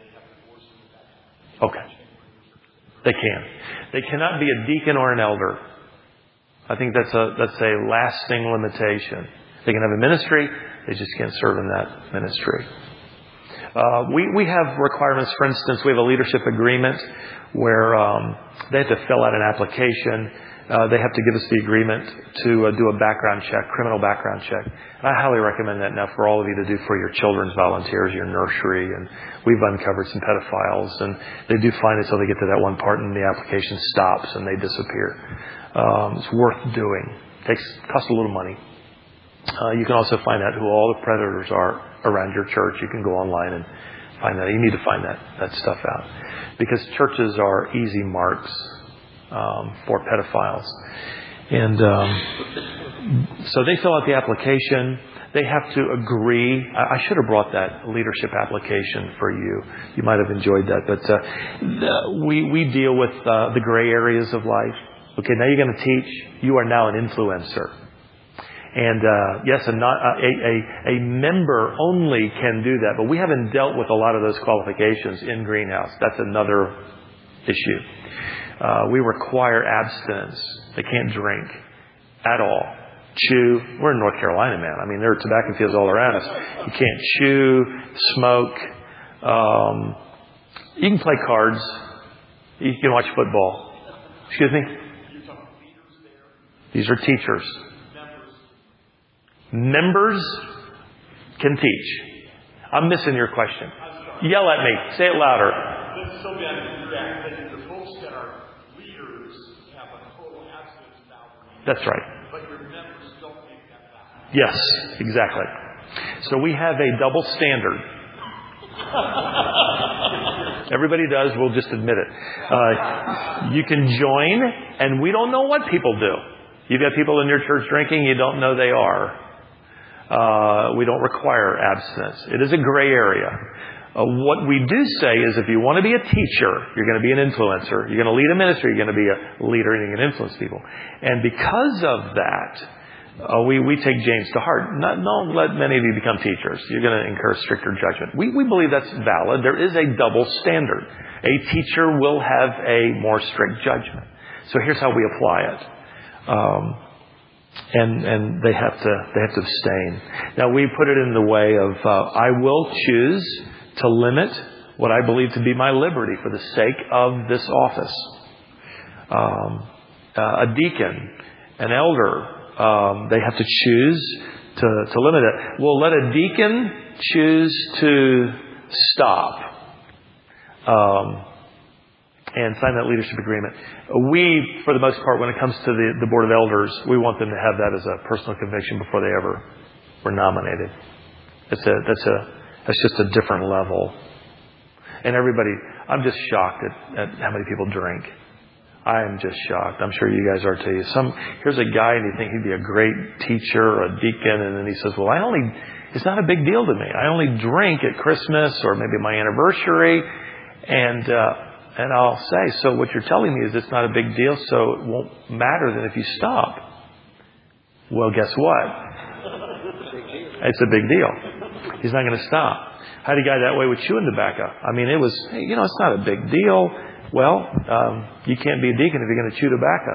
Okay. They can. They cannot be a deacon or an elder. I think that's a lasting limitation. They can have a ministry, they just can't serve in that ministry. We have requirements. For instance, we have a leadership agreement where they have to fill out an application. They have to give us the agreement to do a background check, criminal background check. And I highly recommend that now for all of you to do for your children's volunteers, your nursery. And we've uncovered some pedophiles, and they do find it until they get to that one part and the application stops and they disappear. It's worth doing. Costs a little money. You can also find out who all the predators are around your church. You can go online and find that. You need to find that stuff out. Because churches are easy marks for pedophiles. And so they fill out the application. They have to agree. I should have brought that leadership application for you. You might have enjoyed that. But we deal with the gray areas of life. Okay, now you're going to teach. You are now an influencer. And yes, a member only can do that. But we haven't dealt with a lot of those qualifications in Greenhouse. That's another issue. We require abstinence. They can't drink at all. Chew. We're in North Carolina, man. I mean, there are tobacco fields all around us. You can't chew, smoke. You can play cards. You can watch football. Excuse me? These are teachers. Members can teach. I'm missing your question. Yell at me. Say it louder. The folks that are leaders have a total abstinence boundary. That's right. But your members don't make that boundary. Yes, exactly. So we have a double standard. Everybody does. We'll just admit it. You can join, and we don't know what people do. You've got people in your church drinking. You don't know they are. We don't require abstinence. It is a gray area. What we do say is if you want to be a teacher, you're going to be an influencer. You're going to lead a ministry. You're going to be a leader and you're going to influence people. And because of that, we take James to heart. Don't let many of you become teachers. You're going to incur stricter judgment. We believe that's valid. There is a double standard. A teacher will have a more strict judgment. So here's how we apply it. And they have to abstain. Now we put it in the way of I will choose to limit what I believe to be my liberty for the sake of this office. A deacon, an elder, they have to choose to limit it. We'll let a deacon choose to stop and sign that leadership agreement. We, for the most part, when it comes to the Board of Elders, we want them to have that as a personal conviction before they ever were nominated. That's just a different level. And everybody, I'm just shocked at how many people drink. I am just shocked. I'm sure you guys are too. Here's a guy and you think he'd be a great teacher or a deacon, and then he says, well, it's not a big deal to me. I only drink at Christmas or maybe my anniversary. And I'll say, so what you're telling me is it's not a big deal, so it won't matter then if you stop. Well, guess what? It's a big deal. He's not going to stop. I had a guy that way with chewing tobacco. I mean, it was, it's not a big deal. Well, you can't be a deacon if you're going to chew tobacco.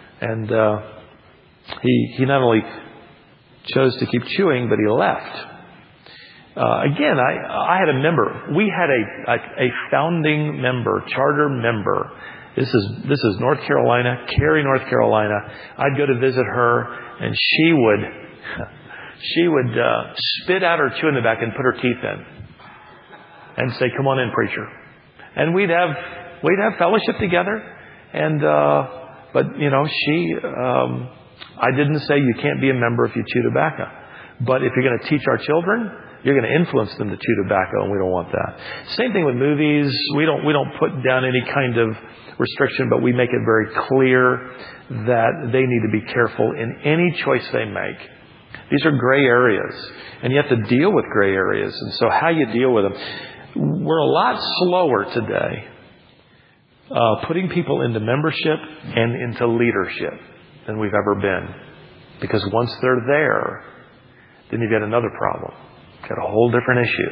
And he not only chose to keep chewing, but he left. Again, I had a member. We had a founding member, charter member. This is North Carolina, Cary, North Carolina. I'd go to visit her, and she would spit out her chewing tobacco and put her teeth in, and say, "Come on in, preacher." And we'd have fellowship together. And but she, I didn't say you can't be a member if you chew tobacco. But if you're going to teach our children, you're going to influence them to chew tobacco, and we don't want that. Same thing with movies. We don't put down any kind of restriction, but we make it very clear that they need to be careful in any choice they make. These are gray areas, and you have to deal with gray areas. And so how you deal with them. We're a lot slower today putting people into membership and into leadership than we've ever been. Because once they're there, then you've got another problem. Got a whole different issue.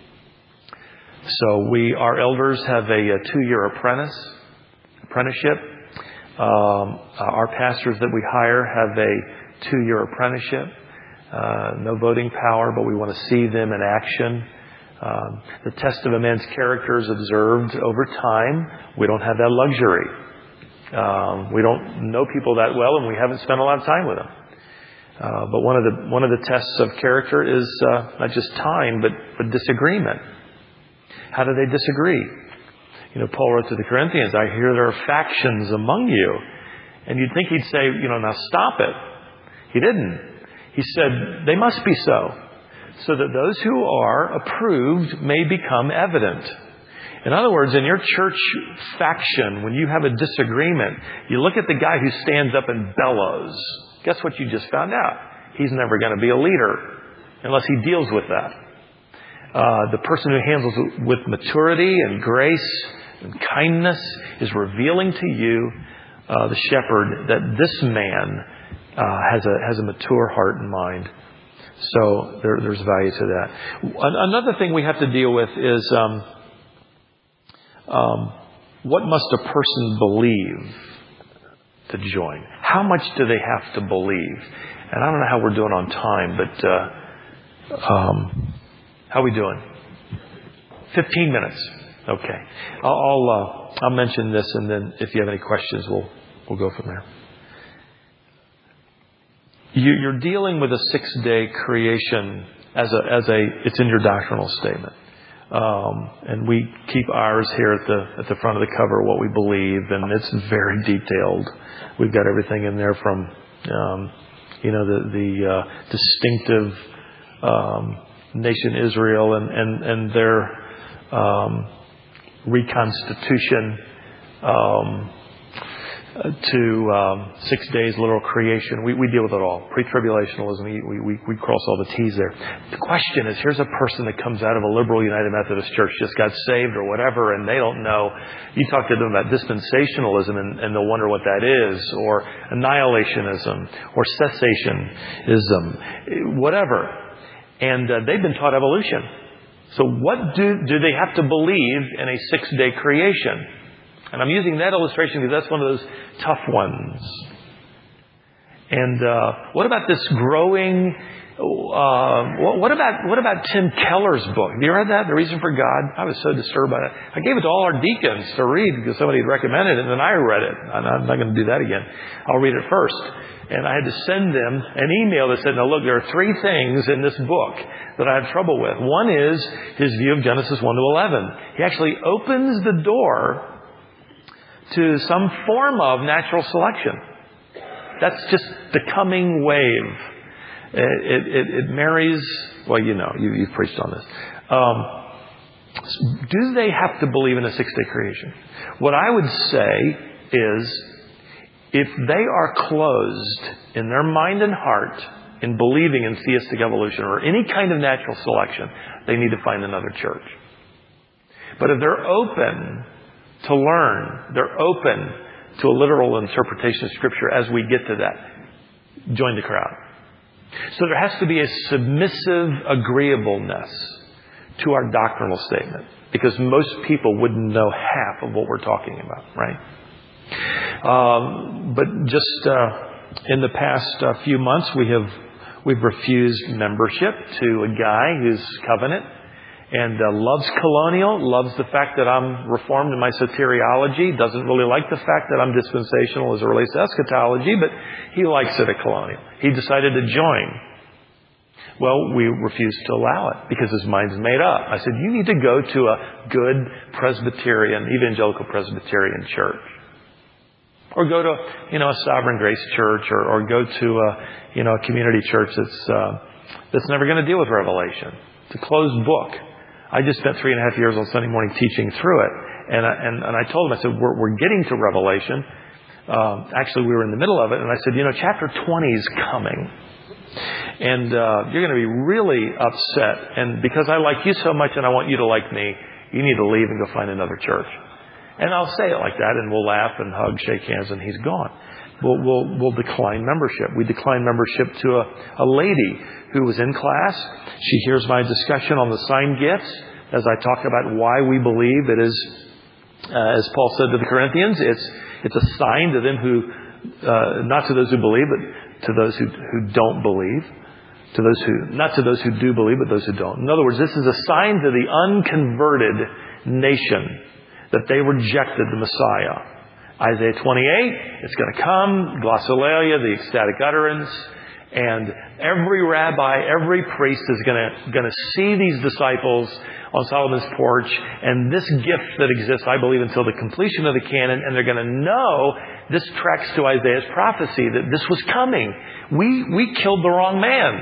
So our elders have a 2-year apprenticeship. Our pastors that we hire have a 2-year apprenticeship. No voting power, but we want to see them in action. The test of a man's character is observed over time. We don't have that luxury. We don't know people that well, and we haven't spent a lot of time with them. But one of the tests of character is not just time, but disagreement. How do they disagree? Paul wrote to the Corinthians, I hear there are factions among you. And you'd think he'd say, now stop it. He didn't. He said, they must be so that those who are approved may become evident. In other words, in your church faction, when you have a disagreement, you look at the guy who stands up and bellows. Guess what you just found out? He's never going to be a leader unless he deals with that. The person who handles it with maturity and grace and kindness is revealing to you, the shepherd, that this man has a mature heart and mind. So there's value to that. Another thing we have to deal with is what must a person believe to join? How much do they have to believe? And I don't know how we're doing on time, but how are we doing? 15 minutes. Okay. I'll mention this, and then if you have any questions, we'll go from there. You're dealing with a 6-day creation as it's in your doctrinal statement. And we keep ours here at the front of the cover, what we believe, and it's very detailed. We've got everything in there from, the distinctive nation Israel and their reconstitution, to 6 days literal creation. We deal with it all. Pre-tribulationalism, we cross all the T's there. The question is, here's a person that comes out of a liberal United Methodist Church, just got saved or whatever, and they don't know. You talk to them about dispensationalism, and they'll wonder what that is, or annihilationism, or cessationism, whatever. And they've been taught evolution. So what do they have to believe in a 6-day creation? And I'm using that illustration because that's one of those tough ones. And what about this growing? What about Tim Keller's book? Have you read that, The Reason for God? I was so disturbed by it. I gave it to all our deacons to read because somebody had recommended it, and then I read it. I'm not going to do that again. I'll read it first. And I had to send them an email that said, "Now look, there are 3 things in this book that I have trouble with. One is his view of Genesis 1 to 11. He actually opens the door to some form of natural selection. That's just the coming wave. It marries, well, you've preached on this. Do they have to believe in a 6-day creation? What I would say is, if they are closed in their mind and heart in believing in theistic evolution or any kind of natural selection, they need to find another church. But if they're open to learn, they're open to a literal interpretation of Scripture as we get to that, join the crowd. So there has to be a submissive agreeableness to our doctrinal statement, because most people wouldn't know half of what we're talking about, right? But just in the past few months, we've refused membership to a guy who's covenant and loves colonial, loves the fact that I'm reformed in my soteriology, doesn't really like the fact that I'm dispensational as it relates to eschatology, but he likes it at colonial. He decided to join. Well, we refused to allow it because his mind's made up. I said, you need to go to a good Presbyterian, evangelical Presbyterian church. Or go to, a Sovereign Grace church, or go to a community church that's never going to deal with Revelation. It's a closed book. I just spent 3.5 years on Sunday morning teaching through it. And I told him, I said, we're getting to Revelation. Actually, we were in the middle of it. And I said, chapter 20 is coming. And you're going to be really upset. And because I like you so much and I want you to like me, you need to leave and go find another church. And I'll say it like that, and we'll laugh and hug, shake hands, and he's gone. We'll decline membership. We declined membership to a lady who was in class. She hears my discussion on the sign gifts as I talk about why we believe it is, as Paul said to the Corinthians, it's a sign to them who, not to those who believe, but to those who don't believe. Not to those who do believe, but those who don't. In other words, this is a sign to the unconverted nation that they rejected the Messiah. Isaiah 28, it's going to come, glossolalia, the ecstatic utterance, and every rabbi, every priest is going to see these disciples on Solomon's porch, and this gift that exists, I believe, until the completion of the canon, and they're going to know this tracks to Isaiah's prophecy that this was coming. We killed the wrong man.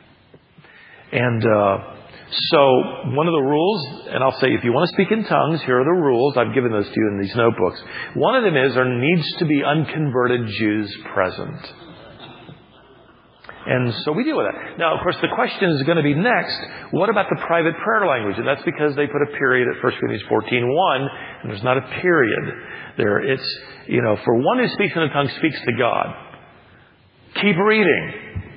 And so one of the rules, and I'll say if you want to speak in tongues, here are the rules. I've given those to you in these notebooks. One of them is there needs to be unconverted Jews present. And so we deal with that. Now, of course, the question is going to be next, what about the private prayer language? And that's because they put a period at 1 Corinthians 14:1, and there's not a period there. It's, for one who speaks in a tongue speaks to God. Keep reading.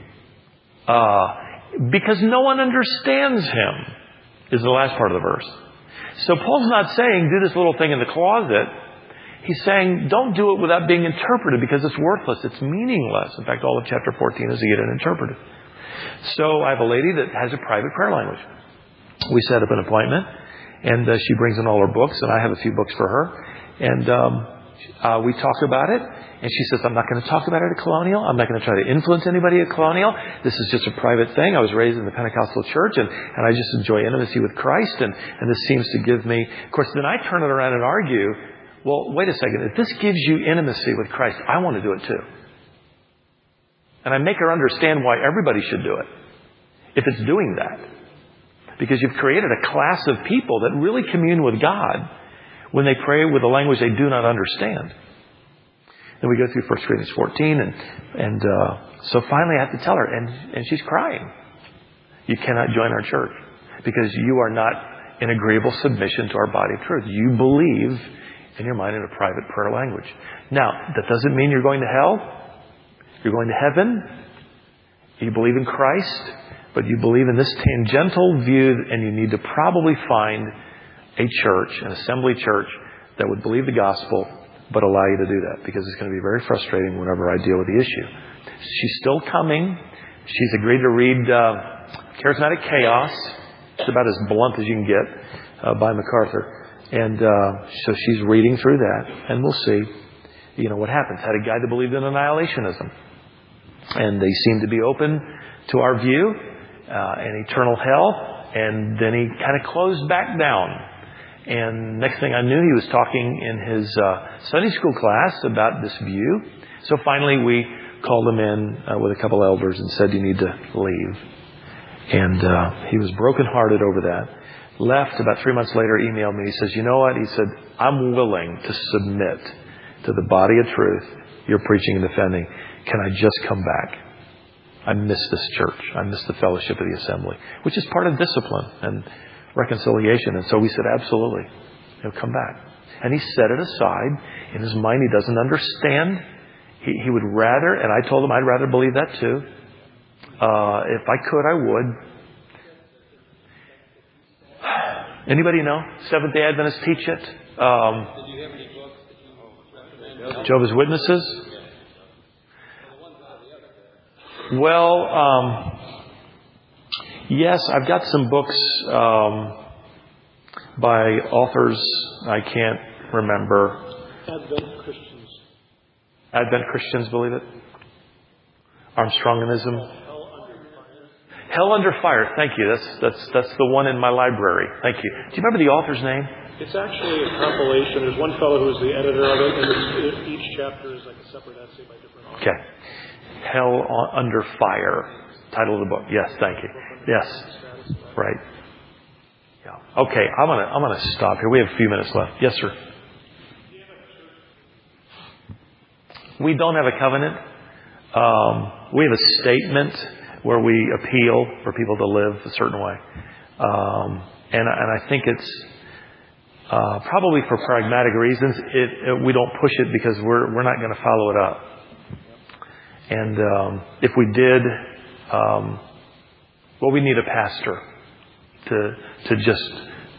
Because no one understands him, is the last part of the verse. So Paul's not saying, do this little thing in the closet. He's saying, don't do it without being interpreted because it's worthless. It's meaningless. In fact, all of chapter 14 is to get it interpreted. So I have a lady that has a private prayer language. We set up an appointment, and she brings in all her books, and I have a few books for her. And we talk about it. And she says, I'm not going to talk about it at Colonial. I'm not going to try to influence anybody at Colonial. This is just a private thing. I was raised in the Pentecostal church, and I just enjoy intimacy with Christ, and this seems to give me... Of course, then I turn it around and argue, well, wait a second. If this gives you intimacy with Christ, I want to do it too. And I make her understand why everybody should do it, if it's doing that. Because you've created a class of people that really commune with God when they pray with a language they do not understand. Then we go through 1 Corinthians 14, and so finally I have to tell her, and she's crying. You cannot join our church because you are not in agreeable submission to our body of truth. You believe in your mind in a private prayer language. Now, that doesn't mean you're going to hell. You're going to heaven. You believe in Christ, but you believe in this tangential view, and you need to probably find a church, an assembly church, that would believe the gospel but allow you to do that, because it's going to be very frustrating whenever I deal with the issue. She's still coming. She's agreed to read Charismatic Chaos. It's about as blunt as you can get by MacArthur. And so she's reading through that, and we'll see, what happens. Had a guy that believed in annihilationism, and they seemed to be open to our view, and eternal hell, and then he kind of closed back down. And next thing I knew, he was talking in his Sunday school class about this view. So finally, we called him in with a couple elders and said, "You need to leave." And he was brokenhearted over that. Left. About 3 months later, emailed me. He says, "You know what?" He said, "I'm willing to submit to the body of truth you're preaching and defending. Can I just come back? I miss this church. I miss the fellowship of the assembly," which is part of discipline and reconciliation. And so we said, absolutely, come back. And he set it aside. In his mind, he doesn't understand. He would rather, and I told him I'd rather believe that too. If I could, I would. Anybody know? Seventh-day Adventists teach it. Did you have any books that you recommend? Jehovah's Witnesses. Well, yes, I've got some books by authors I can't remember. Advent Christians. Advent Christians, believe it? Armstronganism. Hell Under Fire. Thank you. That's the one in my library. Thank you. Do you remember the author's name? It's actually a compilation. There's one fellow who's the editor of it, and each chapter is like a separate essay by different authors. Okay. Hell Under Fire. Title of the book. Yes, thank you. Yes. Right. Yeah. Okay, I'm gonna stop here. We have a few minutes left. Yes, sir. We don't have a covenant. We have a statement where we appeal for people to live a certain way. And I think it's probably for pragmatic reasons. We don't push it because we're not going to follow it up. And if we did, we need a pastor to just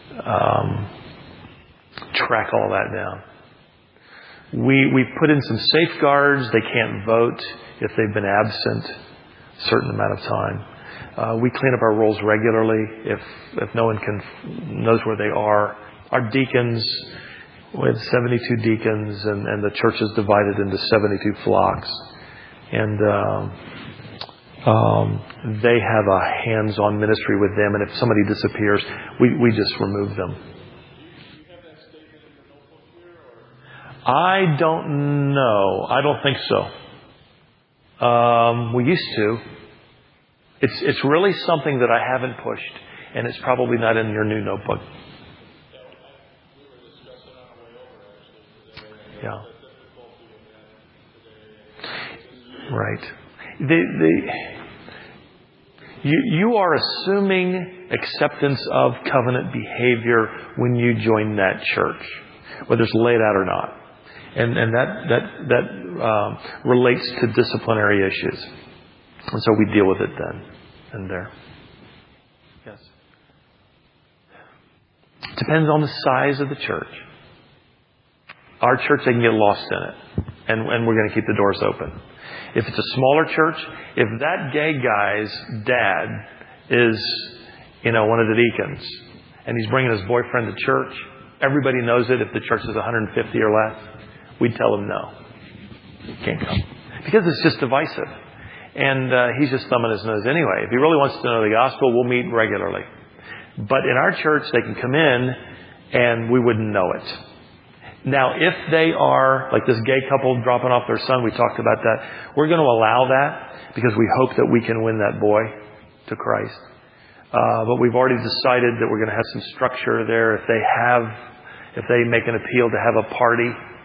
track all that down. We put in some safeguards. They can't vote if they've been absent a certain amount of time. We clean up our rolls regularly if no one knows where they are. Our deacons, we have 72 deacons, and the church is divided into 72 flocks. And they have a hands-on ministry with them, and if somebody disappears, we just remove them. I don't know. I don't think so. We used to. It's really something that I haven't pushed, and it's probably not in your new notebook. Yeah. Right. You are assuming acceptance of covenant behavior when you join that church, whether it's laid out or not. And that relates to disciplinary issues. And so we deal with it then and there. Yes. Depends on the size of the church. Our church, they can get lost in it. And we're going to keep the doors open. If it's a smaller church, if that gay guy's dad is, one of the deacons, and he's bringing his boyfriend to church, everybody knows it. If the church is 150 or less, we'd tell him no. You can't come. Because it's just divisive. And he's just thumbing his nose anyway. If he really wants to know the gospel, we'll meet regularly. But in our church, they can come in and we wouldn't know it. Now, if they are, like this gay couple dropping off their son, we talked about that. We're going to allow that because we hope that we can win that boy to Christ. But we've already decided that we're going to have some structure there. If they make an appeal to have a party,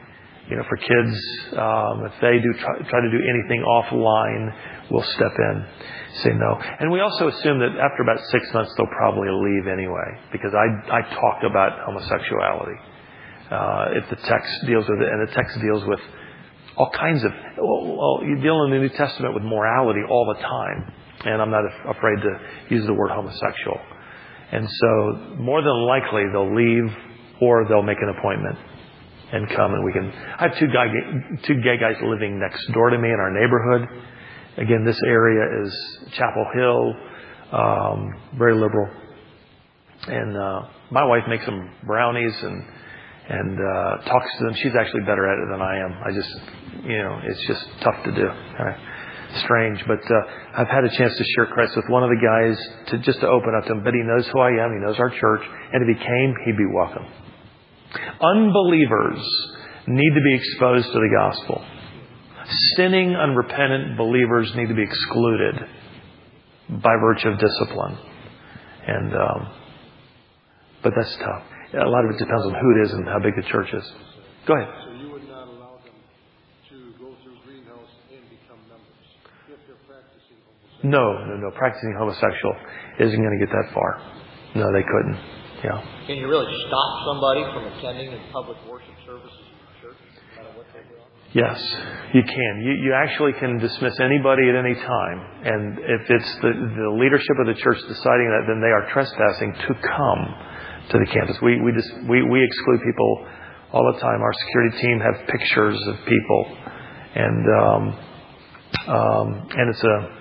For kids, if they do try to do anything offline, we'll step in, say no. And we also assume that after about 6 months, they'll probably leave anyway, because I talk about homosexuality. If the text deals with it, and the text deals with all kinds of, you deal in the New Testament with morality all the time, and I'm not afraid to use the word homosexual. And so more than likely they'll leave, or they'll make an appointment and come, and I have two gay guys living next door to me in our neighborhood. Again, this area is Chapel Hill, very liberal. And my wife makes them brownies and talks to them. She's actually better at it than I am. It's just tough to do. Strange, but I've had a chance to share Christ with one of the guys to open up to him. But he knows who I am. He knows our church, and if he came, he'd be welcome. Unbelievers need to be exposed to the gospel. Sinning, unrepentant believers need to be excluded by virtue of discipline. And but that's tough. A lot of it depends on who it is and how big the church is. Go ahead. So you would not allow them to go through Greenhouse and become members if they're practicing homosexual? No. Practicing homosexual isn't going to get that far. No, they couldn't. Yeah. Can you really stop somebody from attending the public worship services in the church, no matter what they do? Yes, you can. You actually can dismiss anybody at any time. And if it's the leadership of the church deciding that, then they are trespassing to come to the campus. We exclude people all the time. Our security team have pictures of people. And it's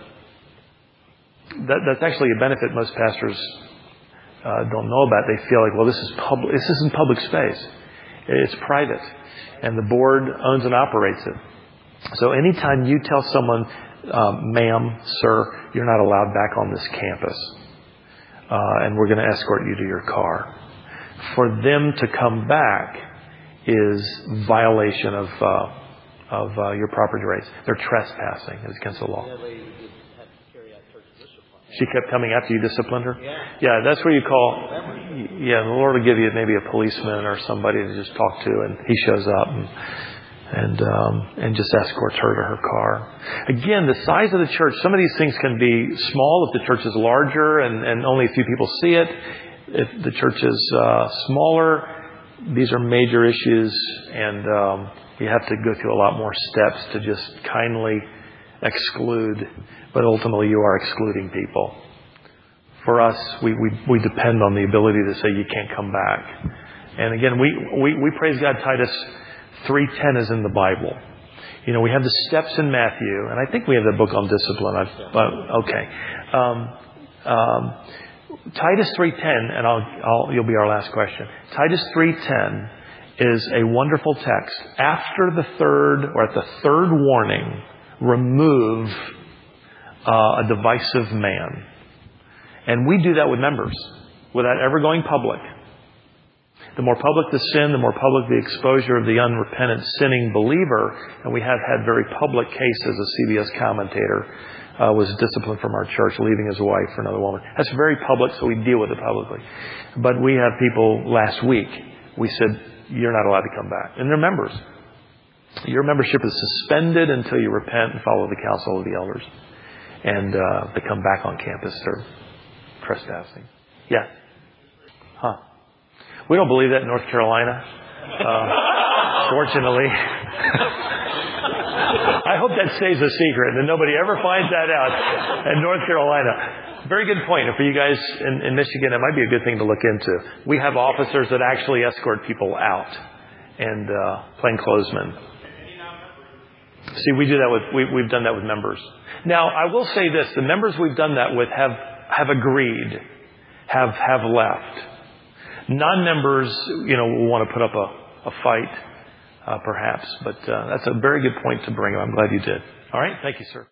that's actually a benefit most pastors don't know about. They feel like, well, this isn't public space. It's private. And the board owns and operates it. So anytime you tell someone, ma'am, sir, you're not allowed back on this campus, and we're going to escort you to your car, for them to come back is violation of your property rights. They're trespassing. It's against the law. She kept coming after you disciplined her? Yeah, that's where you call. Yeah, the Lord will give you maybe a policeman or somebody to just talk to, and he shows up and just escorts her to her car. Again, the size of the church, some of these things can be small if the church is larger and only a few people see it. If the church is smaller, these are major issues, and you have to go through a lot more steps to just kindly exclude, but ultimately you are excluding people. For us, we depend on the ability to say you can't come back. And again, we praise God. Titus 3:10 is in the Bible. We have the steps in Matthew, and I think we have the book on discipline. Titus 3:10, and you'll be our last question. Titus 3:10 is a wonderful text. After the third, or at the third warning, remove a divisive man. And we do that with members without ever going public. The more public the sin, the more public the exposure of the unrepentant sinning believer. And we have had very public cases. A CBS commentator was disciplined from our church, leaving his wife for another woman. That's very public, so we deal with it publicly. But we have people last week, we said, you're not allowed to come back. And they're members. Your membership is suspended until you repent and follow the counsel of the elders. And they come back on campus. They're trespassing. Yeah. Huh. We don't believe that in North Carolina. Fortunately. I hope that stays a secret and nobody ever finds that out in North Carolina. Very good point. For you guys in Michigan, it might be a good thing to look into. We have officers that actually escort people out, and plainclothesmen. See, we do that we've done that with members. Now, I will say this: the members we've done that with have agreed, have left. Non-members, will want to put up a fight, perhaps. But that's a very good point to bring up. I'm glad you did. All right, thank you, sir.